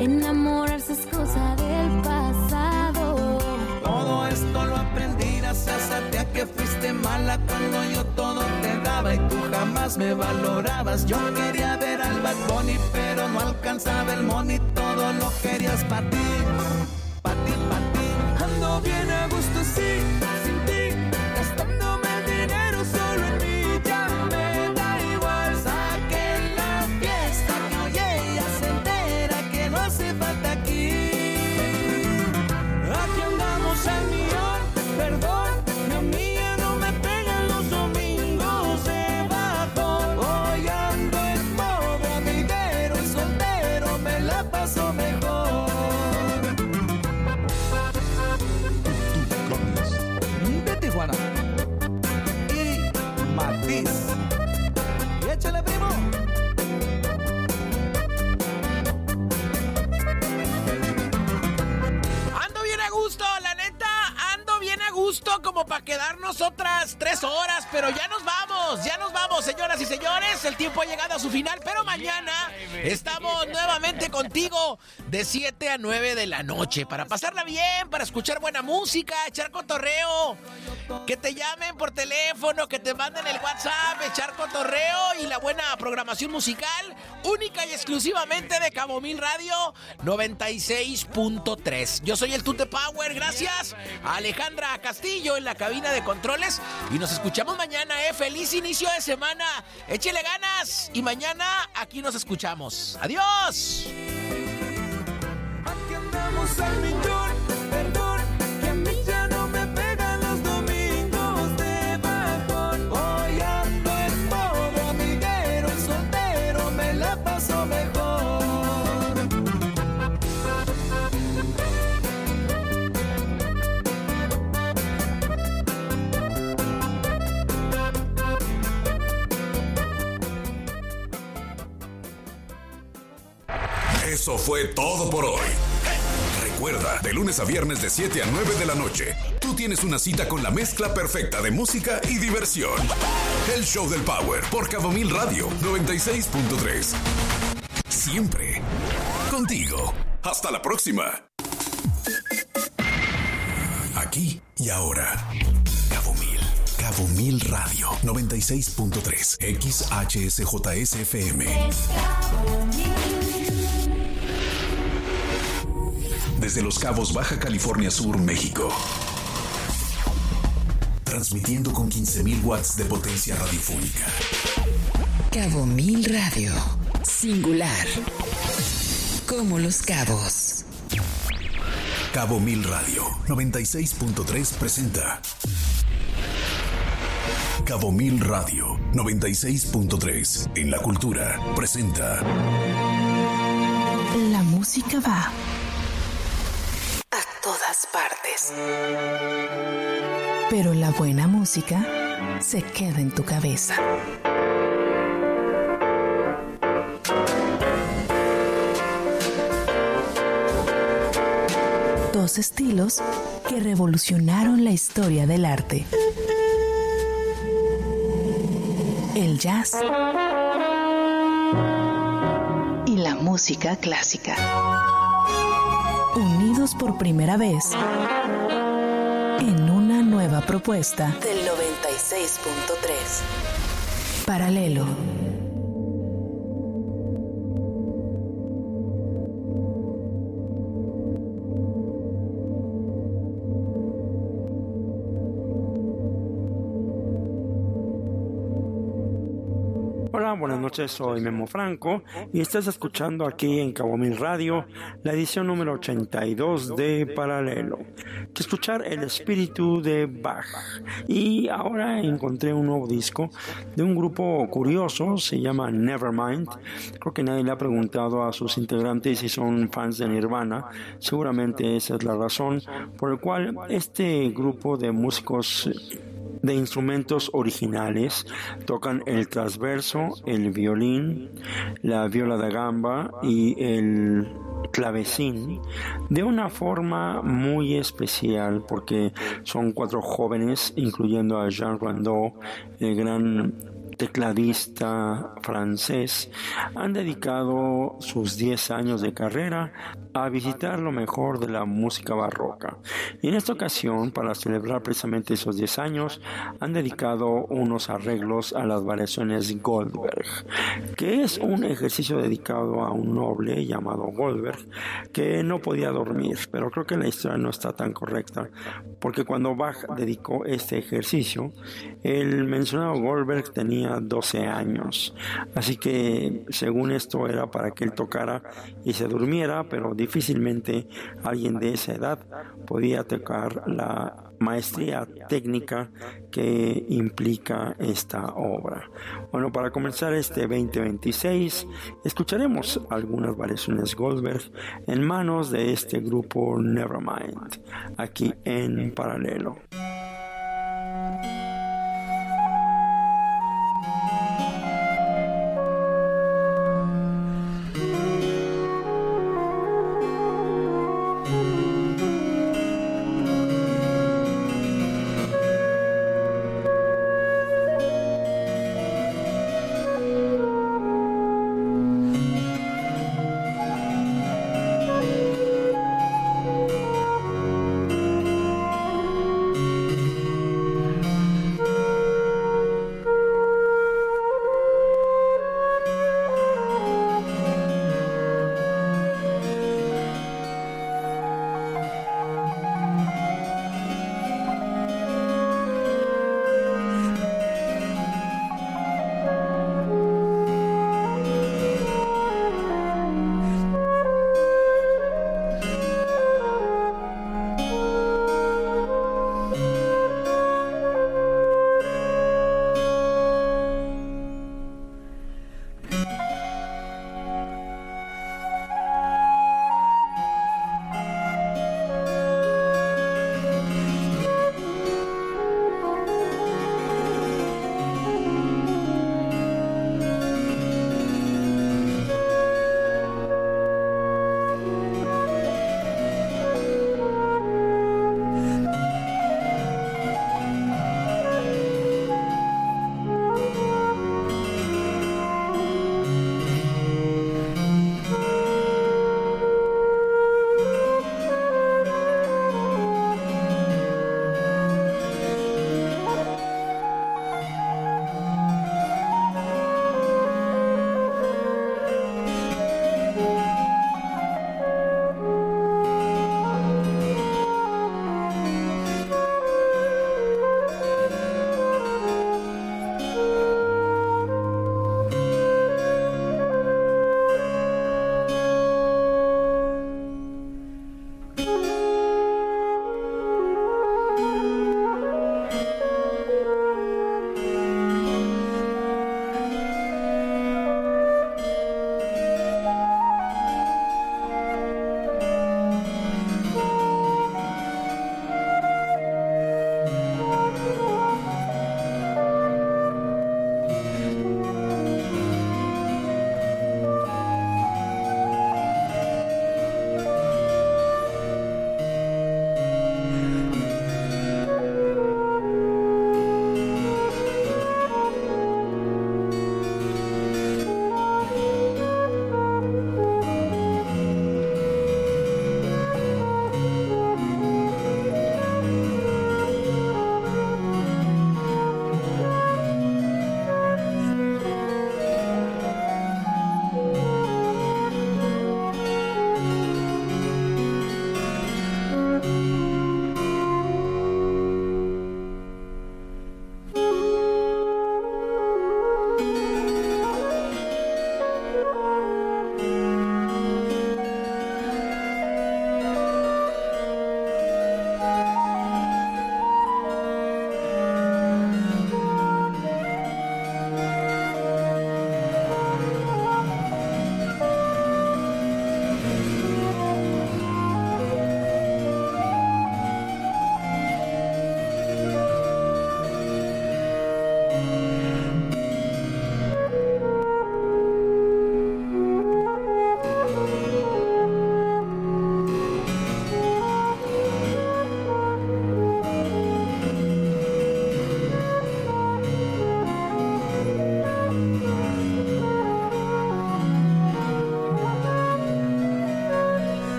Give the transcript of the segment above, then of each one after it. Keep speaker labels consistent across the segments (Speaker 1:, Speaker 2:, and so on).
Speaker 1: Enamorarse es cosa del pasado.
Speaker 2: Todo esto lo aprendí gracias a ti, a que fuiste mala cuando yo todo te daba y tú jamás me valorabas. Yo quería ver al Bad Bunny, pero no alcanzaba el money. Todo lo querías para ti, para ti, para ti. Ando bien a gusto, sí, sin ti, gastándome el dinero solo en mí. Ya me da igual, saquen la fiesta, que oye, ya se entera que no hace falta aquí. Aquí andamos al millón, perdón, mi amiga no me pegan los domingos de bajón. Hoy ando en modo amiguero y soltero, me la paso mejor. De Tijuana y Matiz. Y échale, primo.
Speaker 3: Ando bien a gusto, la neta, ando bien a gusto como para quedarnos otras 3 horas, pero ya nos vamos, señoras y señores, el tiempo ha llegado a su final, pero mañana estamos nuevamente contigo de 7 a 9 de la noche, para pasarla bien, para escuchar buena música, echar cotorreo, que te llamen por teléfono, que te manden el WhatsApp, echar cotorreo y la buena programación musical, única y exclusivamente de Cabo Mil Radio 96.3. Yo soy el Tute Power, gracias a Alejandra Castillo en la cabina de controles y nos escuchamos mañana, feliz inicio de semana, échele ganas y mañana aquí nos escuchamos. Adiós.
Speaker 2: Aquí andamos al millón, perdón, que a mí ya no me pegan los domingos de bajón. Hoy ando en modo amiguero y soltero, me la paso mejor.
Speaker 4: Eso fue todo por hoy. Recuerda, de lunes a viernes de 7 a 9 de la noche, tú tienes una cita con la mezcla perfecta de música y diversión. El Show del Power por Cabo Mil Radio 96.3. Siempre contigo. Hasta la próxima. Aquí y ahora. Cabo Mil Radio 96.3 XHSJSFM. Desde Los Cabos, Baja California Sur, México. Transmitiendo con 15,000 watts de potencia radiofónica.
Speaker 5: Cabo Mil Radio. Singular. Como Los Cabos.
Speaker 4: Cabo Mil Radio 96.3 presenta Cabo Mil Radio 96.3 en la cultura presenta.
Speaker 5: La música va a todas partes. Pero la buena música se queda en tu cabeza. Dos estilos que revolucionaron la historia del arte. El jazz y la música clásica. Unidos por primera vez en una nueva propuesta del 96.3. Paralelo.
Speaker 6: Hola, buenas noches, soy Memo Franco y estás escuchando aquí en Cabo Mil Radio la edición número 82 de Paralelo. Que escuchar el espíritu de Bach. Y ahora encontré un nuevo disco de un grupo curioso, se llama Nevermind. Creo que nadie le ha preguntado a sus integrantes si son fans de Nirvana. Seguramente esa es la razón por la cual este grupo de músicos de instrumentos originales tocan el transverso, el violín, la viola da gamba y el clavecín de una forma muy especial, porque son 4 jóvenes, incluyendo a Jean Rondeau, el gran tecladista francés, han dedicado sus 10 años de carrera a visitar lo mejor de la música barroca. Y en esta ocasión, para celebrar precisamente esos 10 años, han dedicado unos arreglos a las variaciones Goldberg, que es un ejercicio dedicado a un noble llamado Goldberg, que no podía dormir, pero creo que la historia no está tan correcta, porque cuando Bach dedicó este ejercicio, el mencionado Goldberg tenía 12 años, así que según esto era para que él tocara y se durmiera, pero difícilmente alguien de esa edad podía tocar la maestría técnica que implica esta obra. Bueno, para comenzar este 2026, escucharemos algunas variaciones Goldberg en manos de este grupo Nevermind, aquí en Paralelo.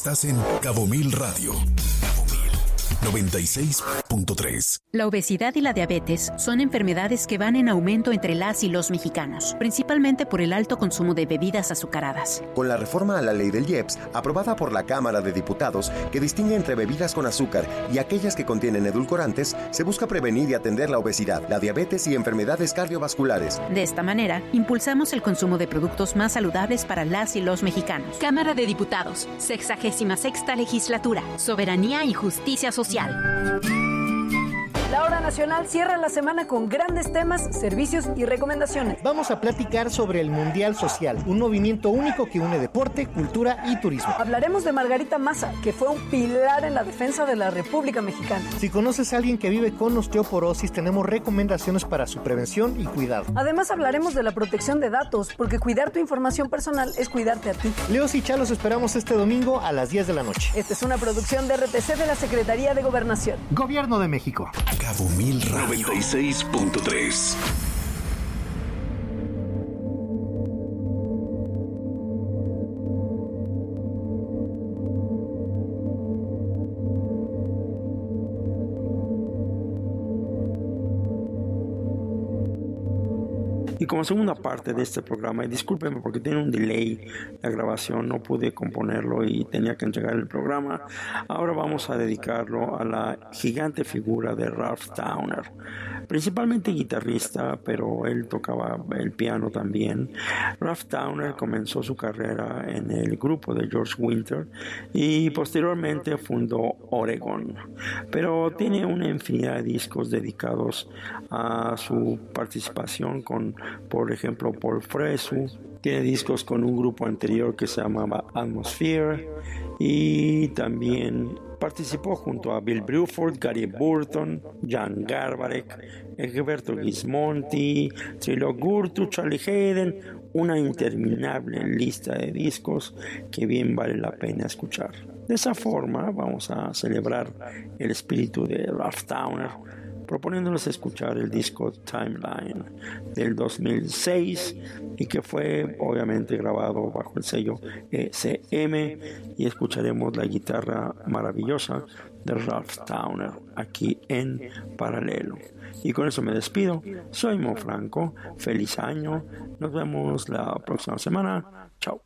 Speaker 4: Estás en Cabo Mil Radio. 96.3.
Speaker 7: La obesidad y la diabetes son enfermedades que van en aumento entre las y los mexicanos, principalmente por el alto consumo de bebidas azucaradas.
Speaker 8: Con la reforma a la ley del IEPS, aprobada por la Cámara de Diputados, que distingue entre bebidas con azúcar y aquellas que contienen edulcorantes, se busca prevenir y atender la obesidad, la diabetes y enfermedades cardiovasculares.
Speaker 7: De esta manera, impulsamos el consumo de productos más saludables para las y los mexicanos. Cámara de Diputados, 66ª Legislatura, Soberanía y Justicia Social.
Speaker 9: La Hora Nacional cierra la semana con grandes temas, servicios y recomendaciones.
Speaker 10: Vamos a platicar sobre el Mundial Social, un movimiento único que une deporte, cultura y turismo.
Speaker 9: Hablaremos de Margarita Maza, que fue un pilar en la defensa de la República Mexicana.
Speaker 10: Si conoces a alguien que vive con osteoporosis, tenemos recomendaciones para su prevención y cuidado.
Speaker 9: Además hablaremos de la protección de datos, porque cuidar tu información personal es cuidarte a ti.
Speaker 10: Leos y Chalos esperamos este domingo a las 10 de la noche.
Speaker 9: Esta es una producción de RTC de la Secretaría de Gobernación.
Speaker 10: Gobierno de México.
Speaker 4: Cabo Mil Radio 96.3.
Speaker 6: Y como segunda parte de este programa, y discúlpenme porque tiene un delay la grabación, no pude componerlo y tenía que entregar el programa, ahora vamos a dedicarlo a la gigante figura de Ralph Towner, principalmente guitarrista, pero él tocaba el piano también. Ralph Towner comenzó su carrera en el grupo de George Winter y posteriormente fundó Oregon, pero tiene una infinidad de discos dedicados a su participación con, por ejemplo, Paul Fresu. Tiene discos con un grupo anterior que se llamaba Atmosphere y también participó junto a Bill Bruford, Gary Burton, Jan Garbarek, Egberto Gismonti, Trilo Gurtu, Charlie Hayden, una interminable lista de discos que bien vale la pena escuchar. De esa forma vamos a celebrar el espíritu de Ralph Towner, proponiéndoles escuchar el disco Timeline del 2006 y que fue obviamente grabado bajo el sello ECM, y escucharemos la guitarra maravillosa de Ralph Towner aquí en Paralelo. Y con eso me despido. Soy Mo Franco. Feliz año. Nos vemos la próxima semana. Chao.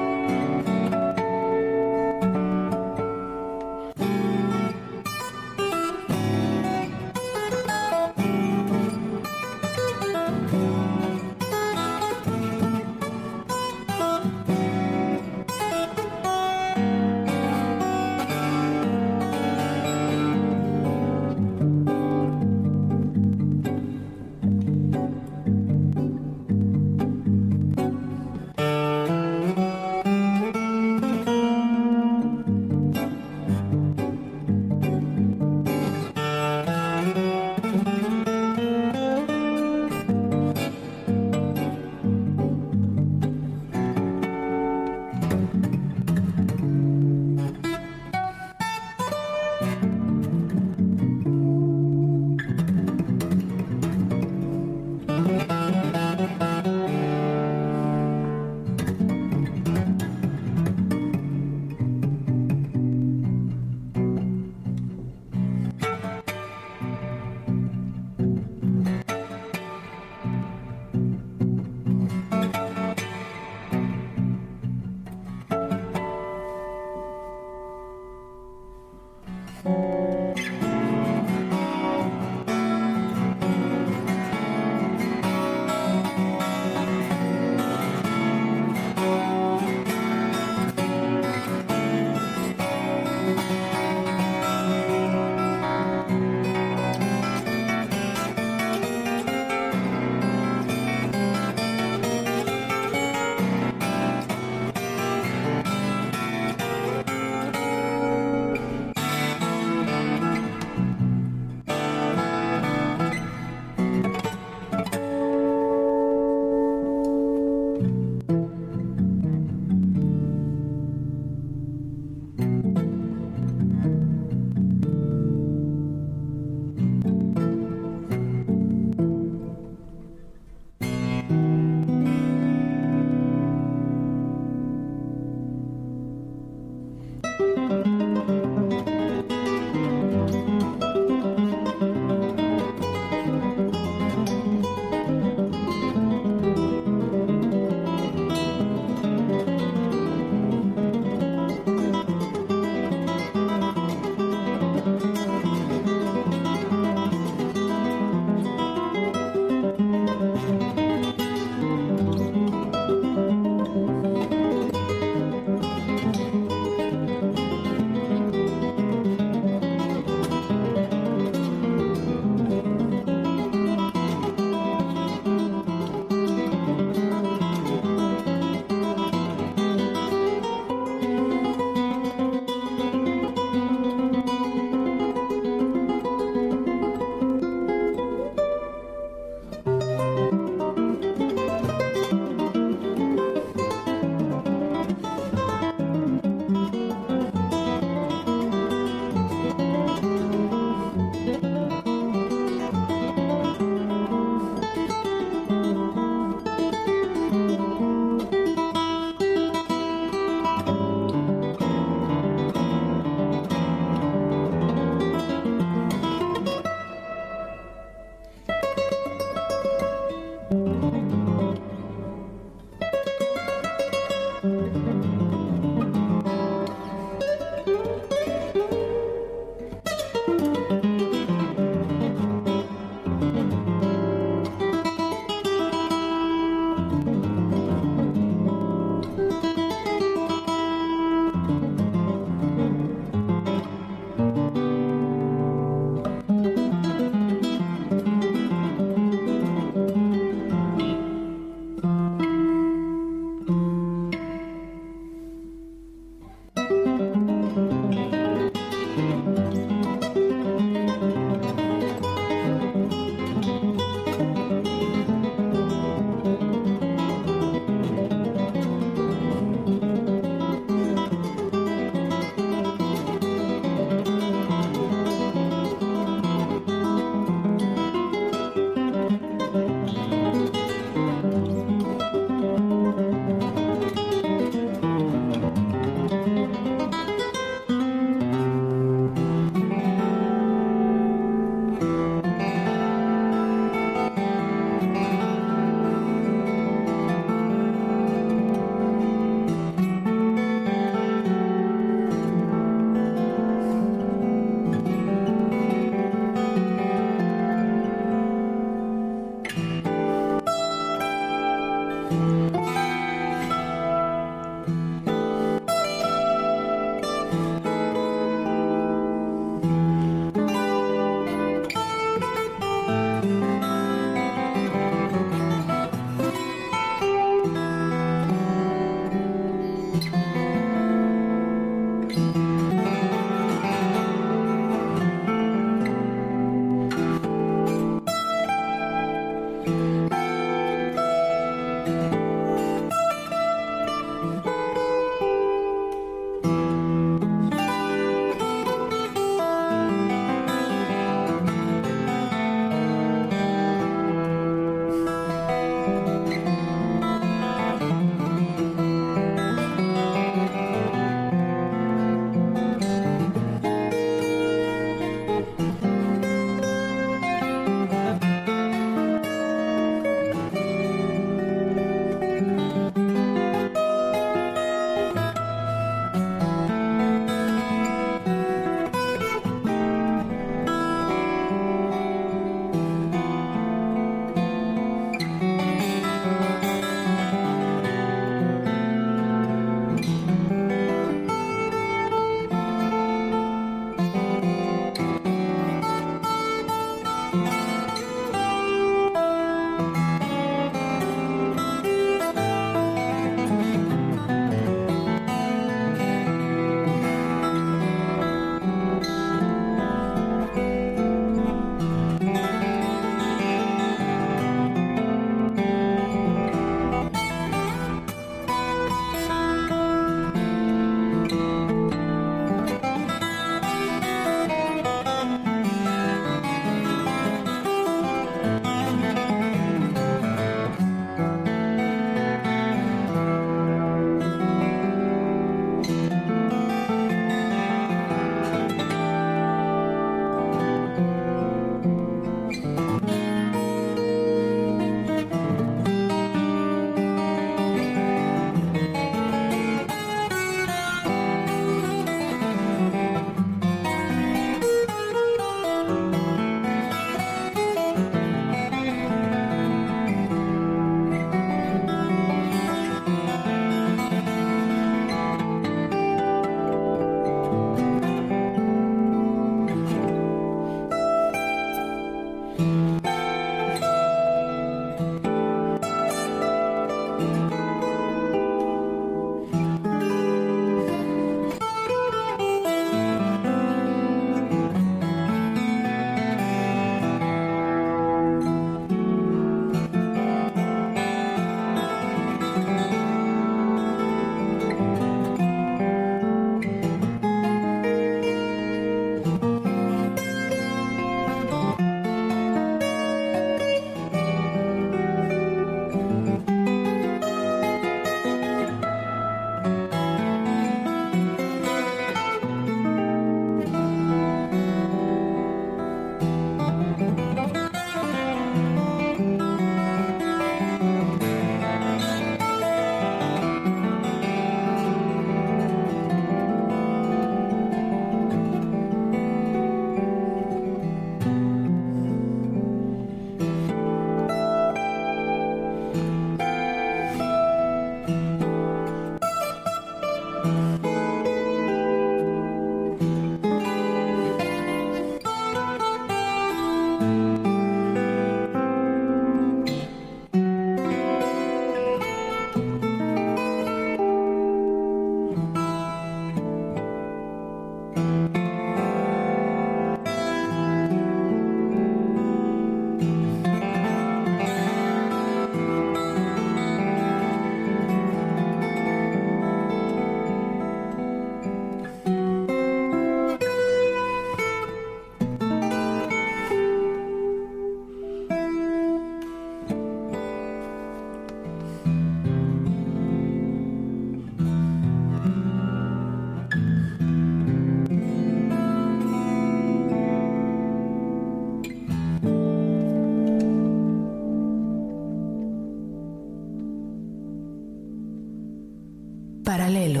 Speaker 5: Paralelo.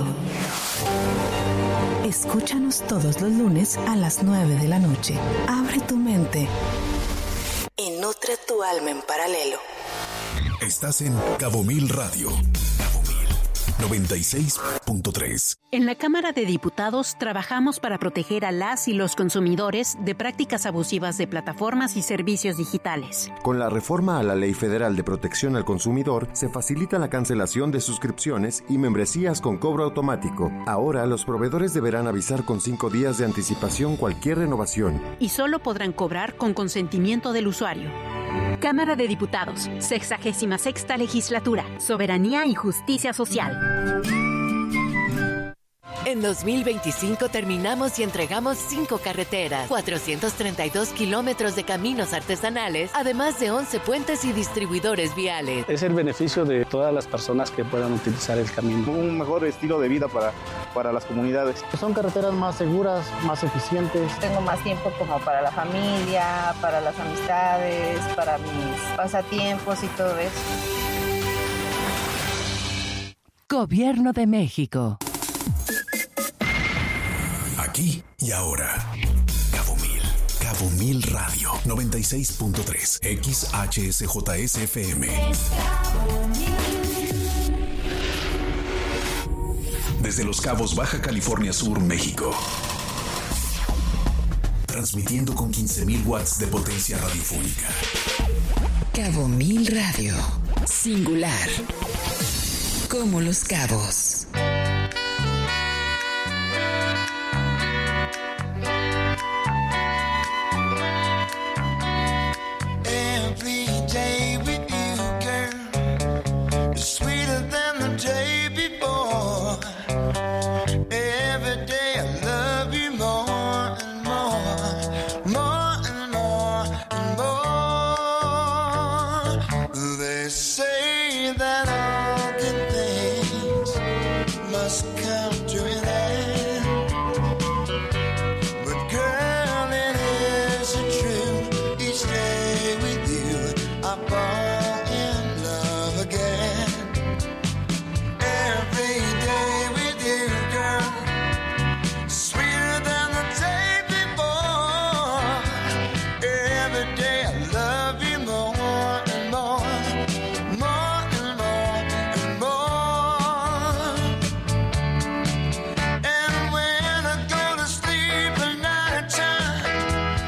Speaker 5: Escúchanos todos los lunes a las 9 de la noche. Abre tu mente y nutre tu alma en paralelo.
Speaker 4: Estás en Cabo Mil Radio. Cabo Mil 96.3.
Speaker 7: En la Cámara de Diputados trabajamos para proteger a las y los consumidores de prácticas abusivas de plataformas y servicios digitales.
Speaker 8: Con la reforma a la Ley Federal de Protección al Consumidor, se facilita la cancelación de suscripciones y membresías con cobro automático. Ahora, los proveedores deberán avisar con 5 días de anticipación cualquier renovación.
Speaker 7: Y solo podrán cobrar con consentimiento del usuario. Cámara de Diputados, 66ª Legislatura, Soberanía y Justicia Social.
Speaker 11: En 2025 terminamos y entregamos 5 carreteras, 432 kilómetros de caminos artesanales, además de 11 puentes y distribuidores viales.
Speaker 12: Es el beneficio de todas las personas que puedan utilizar el camino.
Speaker 13: Un mejor estilo de vida para las comunidades.
Speaker 14: Son carreteras más seguras, más eficientes.
Speaker 15: Tengo más tiempo como para la familia, para las amistades, para mis pasatiempos y todo eso.
Speaker 11: Gobierno de México.
Speaker 4: Aquí y ahora. Cabo Mil Radio 96.3 XHSJSFM. Desde Los Cabos, Baja California Sur, México. Transmitiendo con 15,000 watts de potencia radiofónica.
Speaker 11: Cabo Mil Radio. Singular. Como Los Cabos.